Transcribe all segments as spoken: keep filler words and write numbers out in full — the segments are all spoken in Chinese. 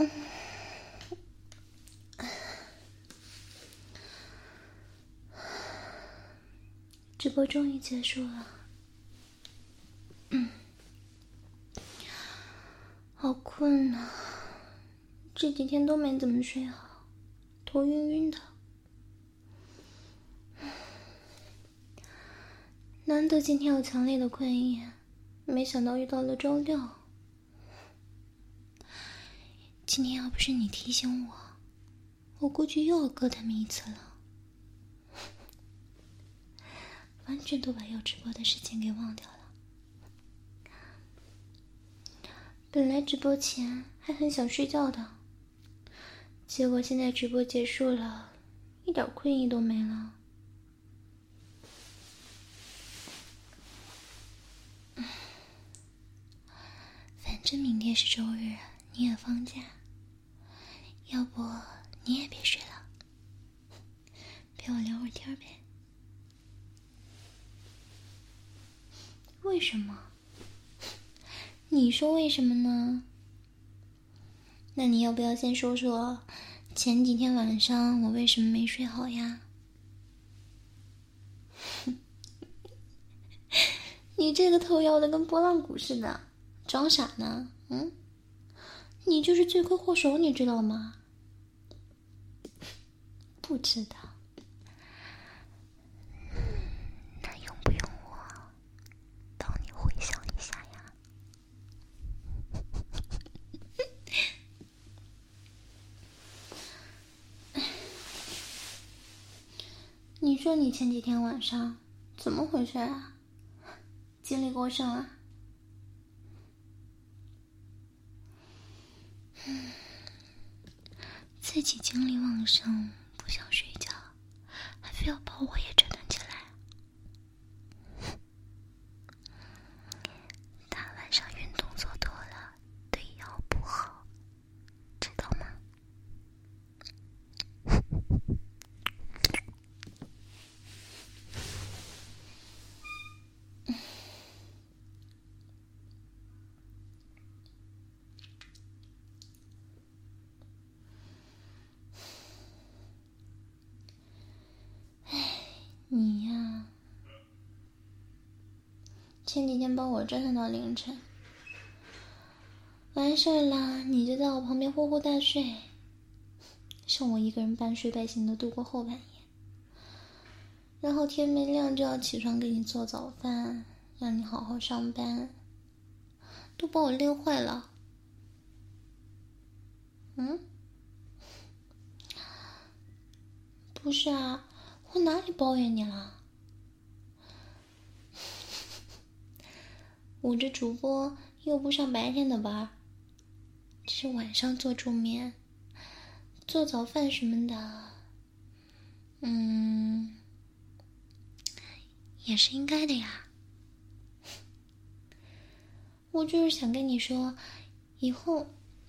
直播终于结束了，嗯，好困啊，这几天都没怎么睡好，头晕晕的。难得今天有强烈的困意，没想到遇到了周六。今天要不是你提醒我，我估计又要割他们一次了。完全都把要直播的事情给忘掉了。本来直播前还很想睡觉的，结果现在直播结束了，一点困意都没了。反正明天是周日，你也放假，要不你也别睡了，陪我聊会儿天呗。为什么？你说为什么呢？那你要不要先说说前几天晚上我为什么没睡好呀？你这个头摇的跟拨浪鼓似的，装傻呢？嗯，你就是罪魁祸首，你知道吗？不知道。那用不用我帮你回想一下呀？你说你前几天晚上怎么回事啊？精力过剩啊？嗯，自己精力旺盛，不想睡觉，还非要把我也折腾起来。大晚上运动做多了，对腰不好，知道吗？你呀，前几天把我折腾到凌晨，完事儿了，你就在我旁边呼呼大睡，剩我一个人半睡半醒的度过后半夜。然后天没亮就要起床给你做早饭，让你好好上班，都把我累坏了。嗯？不是啊，我哪里抱怨你了？我这主播又不上白天的班，只是晚上做助眠、做早饭什么的，嗯，也是应该的呀。我就是想跟你说，以后，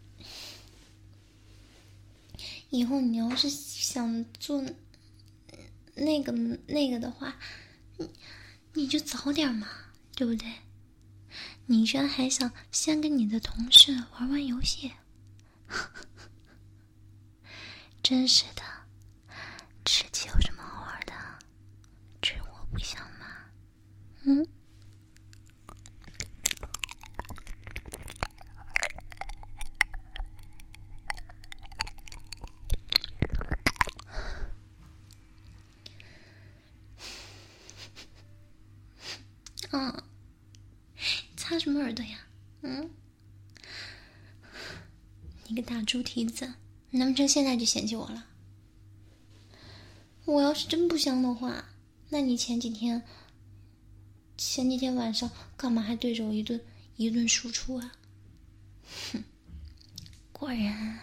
以后你要是想做那个那个的话，你你就早点嘛，对不对？你这还想先跟你的同事玩玩游戏，真是的，吃鸡有什么好玩的？吃我不香吗？嗯？嗯，擦什么耳朵呀？嗯？你个大猪蹄子，难不成现在就嫌弃我了？我要是真不香的话，那你前几天前几天晚上干嘛还对着我一顿一顿输出啊？哼，果然，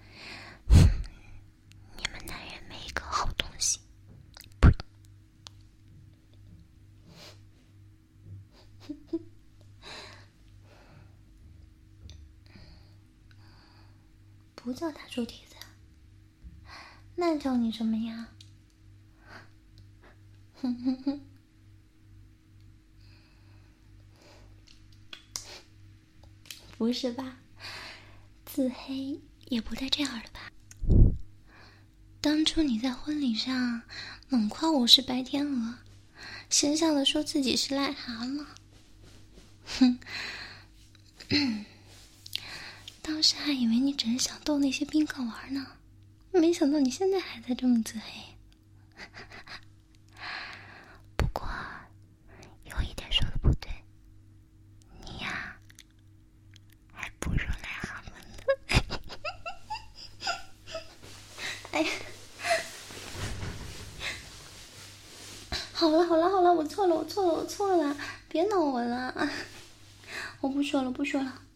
你们男人没一个好东西。呸！不叫大猪蹄子，那叫你什么呀？哼哼哼，不是吧？自黑也不带这样的吧？当初你在婚礼上猛夸我是白天鹅，形象的说自己是癞蛤蟆。哼，当时还以为你只是想逗那些宾客玩呢，没想到你现在还在这么自黑。不过有一点说的不对，你呀还不如癞蛤蟆呢。哎呀，好了好了好了，我错了我错了我错了，别闹我了，我不说了不说了。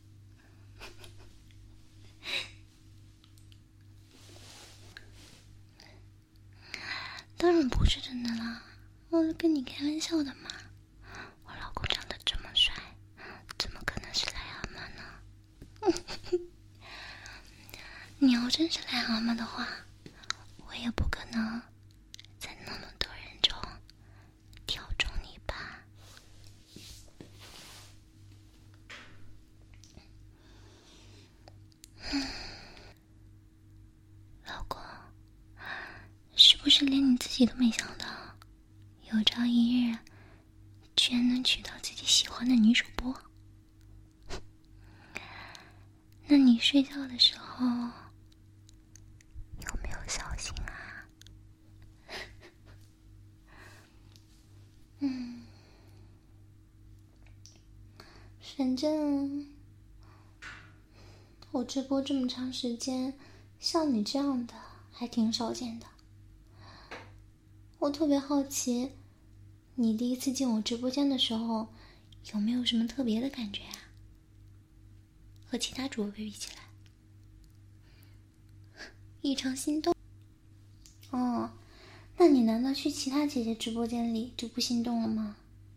当然不是真的啦，我是跟你开玩笑的嘛。我老公长得这么帅，怎么可能是癞蛤蟆呢？你要真是癞蛤蟆的话，我也不可能在那么多人中挑中你吧。老公，是不是连你自己都没想到，有朝一日居然能娶到自己喜欢的女主播？那你睡觉的时候有没有小心啊？嗯，反正我直播这么长时间，像你这样的还挺少见的。我特别好奇，你第一次进我直播间的时候，有没有什么特别的感觉啊？和其他主播比起来，异常心动。哦，那你难道去其他姐姐直播间里就不心动了吗？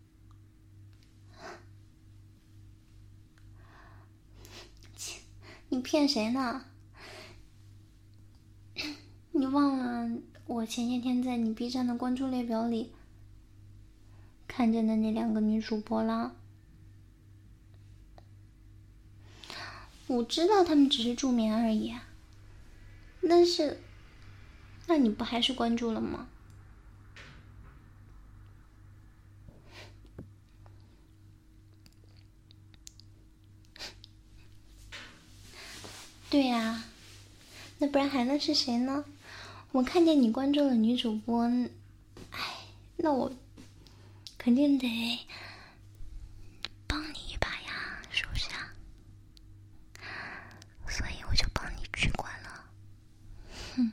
切，你骗谁呢？你忘了我前些天在你 B 站的关注列表里看见的那两个女主播啦？我知道他们只是助眠而已啊，但是，那你不还是关注了吗？对呀、啊，那不然还能是谁呢？我看见你关注了女主播，哎，那我肯定得帮你一把呀，是不是啊？所以我就帮你取关了。哼，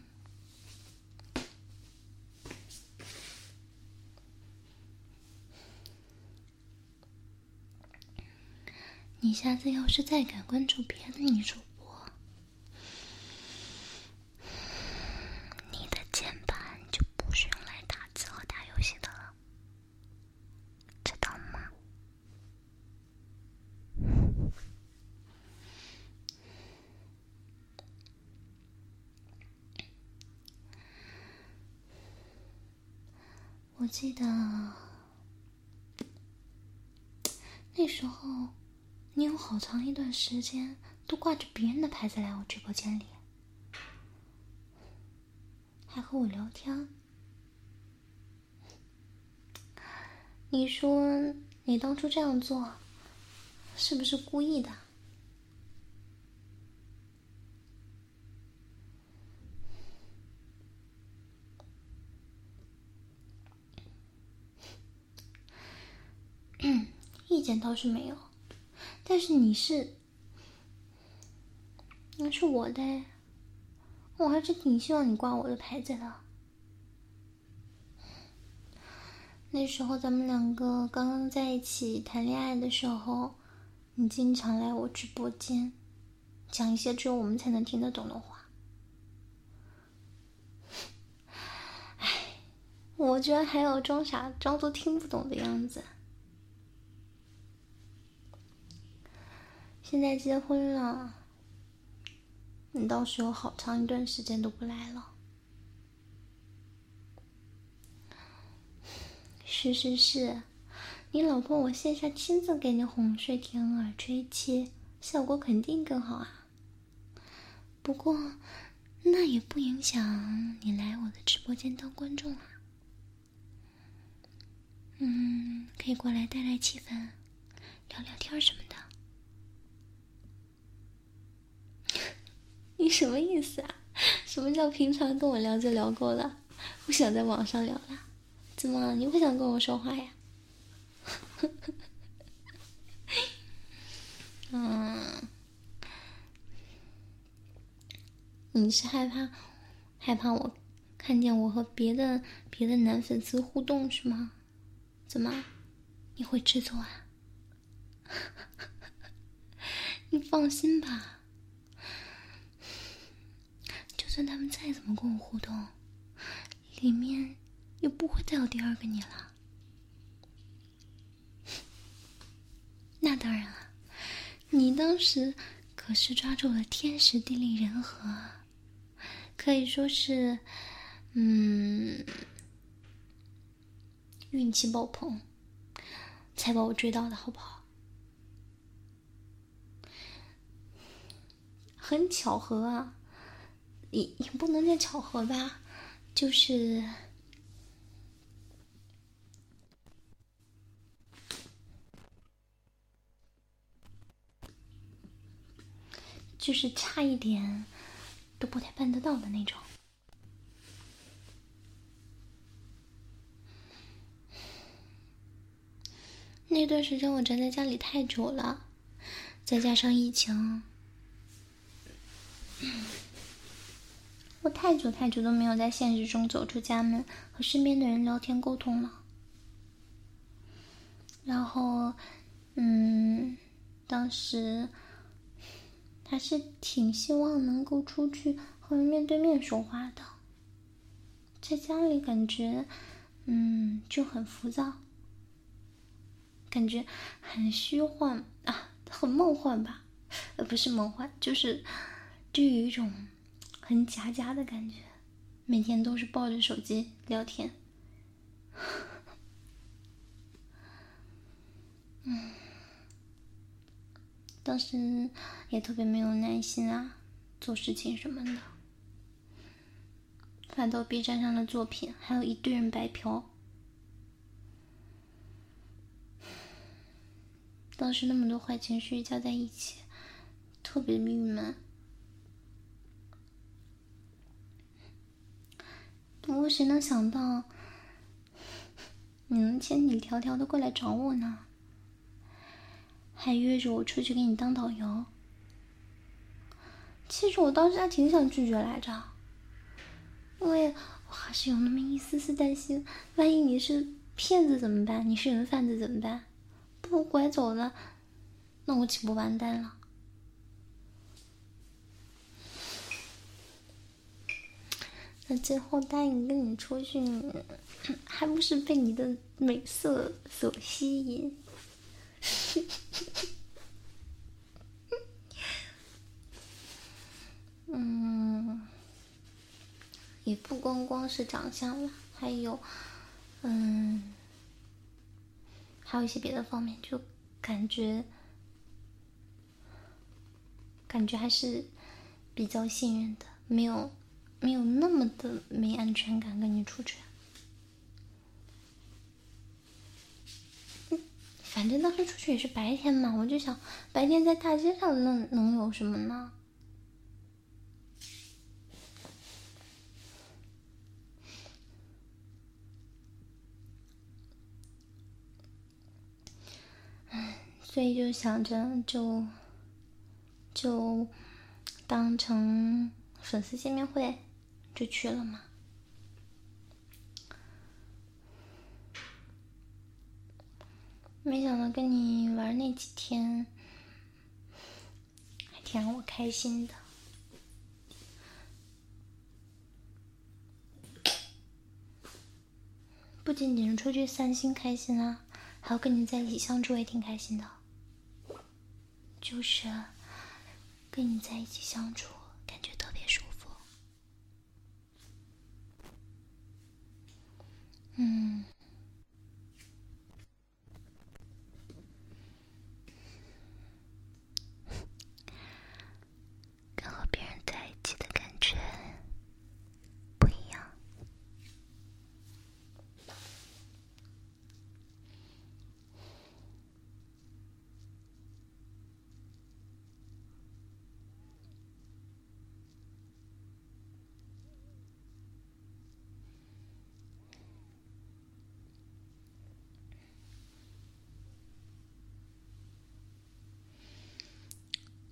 你下次要是再敢关注别的女主播，你的键盘就不是用来打字和打游戏的了，知道吗？我记得那时候你有好长一段时间都挂着别人的牌子来我直播间里，还和我聊天。你说你当初这样做是不是故意的？嗯，意见倒是没有，但是你是，那是我的，我还是挺希望你挂我的牌子的。那时候咱们两个刚刚在一起谈恋爱的时候，你经常来我直播间，讲一些只有我们才能听得懂的话。唉，我居然还要装傻，装作听不懂的样子。现在结婚了，你倒是有好长一段时间都不来了。是是是，你老婆我线下亲自给你哄睡、舔耳、吹气，效果肯定更好啊。 不过那也不影响你来我的直播间当观众啊。嗯，可以过来带带气氛，聊聊天什么的。你什么意思啊？什么叫平常跟我聊就聊够了，不想在网上聊了？怎么你不想跟我说话呀？嗯，你是害怕害怕我看见我和别的别的男粉丝互动是吗？怎么你会制作啊？你放心吧，就算他们再怎么跟我互动，里面又不会再有第二个你了。那当然了，你当时可是抓住了天时地利人和，可以说是嗯运气爆棚，才把我追到的好不好？很巧合啊，也也不能叫巧合吧，就是就是差一点都不太办得到的那种。那段时间我宅在家里太久了，再加上疫情，我太久太久都没有在现实中走出家门，和身边的人聊天沟通了。然后，嗯，当时还是挺希望能够出去和人面对面说话的，在家里感觉，嗯，就很浮躁，感觉很虚幻啊，很梦幻吧？呃，不是梦幻，就是就有一种很假假的感觉，每天都是抱着手机聊天。嗯，当时也特别没有耐心啊，做事情什么的。发到 B 站上的作品，还有一堆人白嫖。当时那么多坏情绪加在一起，特别郁闷。不过谁能想到，你能千里迢迢的过来找我呢？还约着我出去给你当导游。其实我当时还挺想拒绝来着，因为我还是有那么一丝丝担心，万一你是骗子怎么办？你是人贩子怎么办？被我拐走了，那我岂不完蛋了？那最后答应跟你出去，还不是被你的美色所吸引？嗯，也不光光是长相了，还有，嗯，还有一些别的方面，就感觉，感觉还是比较信任的，没有，没有那么的没安全感跟你出去。反正当时出去也是白天嘛，我就想白天在大街上能能有什么呢？所以就想着就就当成粉丝见面会就去了嘛。没想到跟你玩那几天还挺让我开心的。不仅仅是出去散心开心啊，还有跟你在一起相处也挺开心的。就是跟你在一起相处感觉特别舒服。嗯，跟和别人在一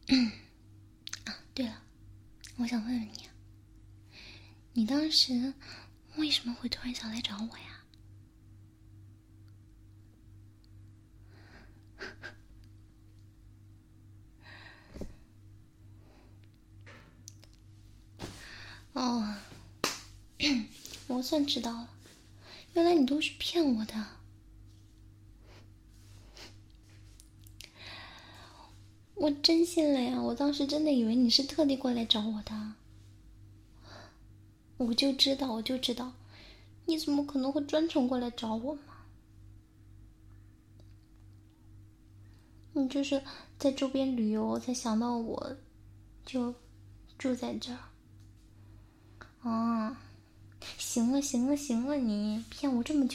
啊，对了，我想问问你，你当时为什么会突然想来找我呀？哦，我算知道了，原来你都是骗我的。我真信了呀，我当时真的以为你是特地过来找我的。我就知道，我就知道，你怎么可能会专程过来找我嘛？你就是在周边旅游才想到我，就住在这儿。哦，行了行了行了，你骗我这么久。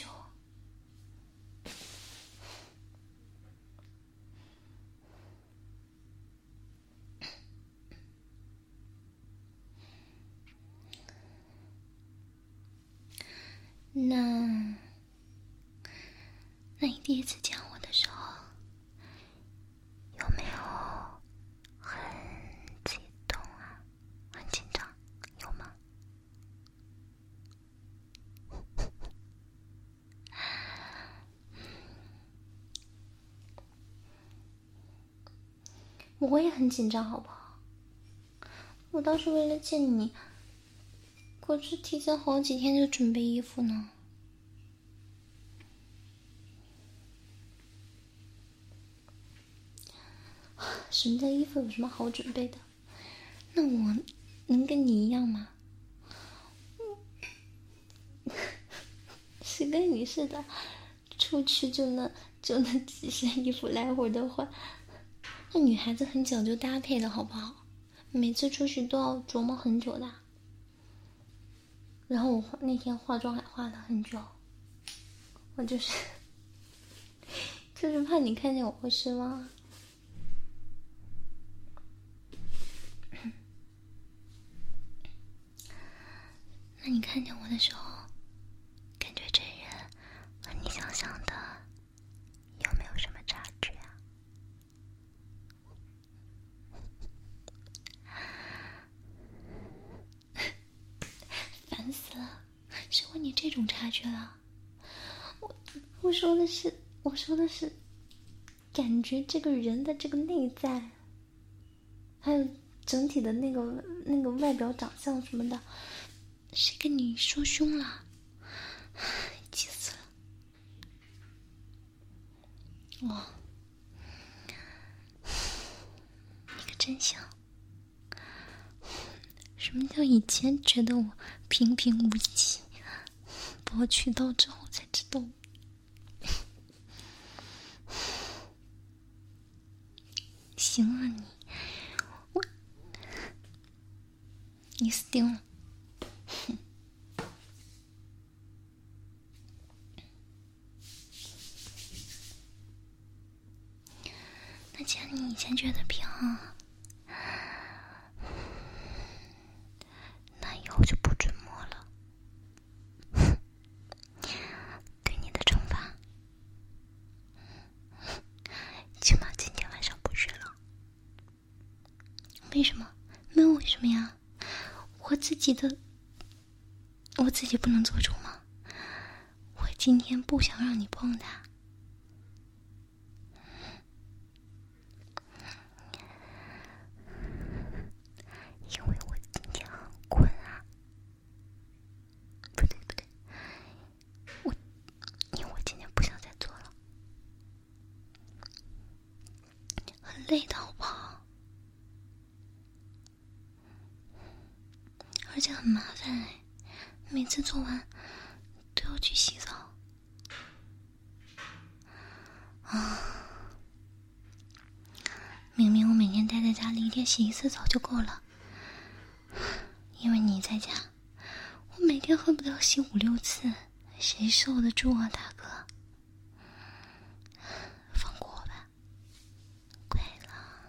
那，那你第一次见我的时候，有没有很激动啊？很紧张，有吗？我也很紧张，好不好？我当时为了见你，可是提前好几天就准备衣服呢。什么叫衣服有什么好准备的？那我能跟你一样吗？是跟你似的，出去就那就那几身衣服来回的换。那女孩子很讲究搭配的好不好？每次出去都要琢磨很久的。然后我那天化妆还化了很久，我就是就是怕你看见我会失望。那你看见我的时候，感觉这人和你想象的有没有什么差距啊？烦死了，谁问你这种差距了？我我说的是，我说的是，感觉这个人的这个内在，还有整体的那个那个外表长相什么的，谁跟你说凶了？气死了！哇，你可真行！什么叫以前觉得我平平无奇，博取到之后才知道，行啊你，我，你死定了！那既然你以前觉得平，那以后就不准摸了。对你的惩罚，起码今天晚上不许了。为什么？没有为什么呀？我自己的，我自己不能做主吗？我今天不想让你碰它。因为我今天很困啊。不对不对，我因为我今天不想再做了，很累的好不好？而且很麻烦哎，每次做完都要去洗澡。啊，明明我每天待在家里一天洗一次澡就够了，因为你在家，我每天恨不得要洗五六次，谁受得住啊，大哥？放过我吧，乖了。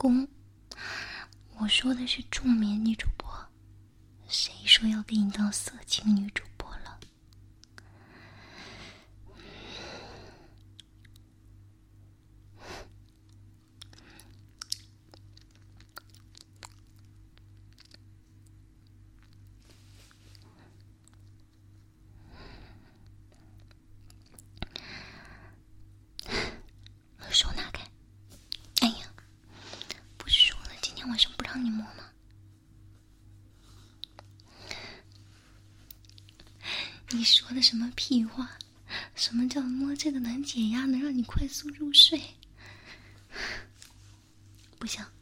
公。我说的是助眠女主播，谁说要给你当色情女主播了？手拿开！哎呀，不是说了今天晚上不让你摸吗？你说的什么屁话？什么叫摸这个能解压，能让你快速入睡？不行，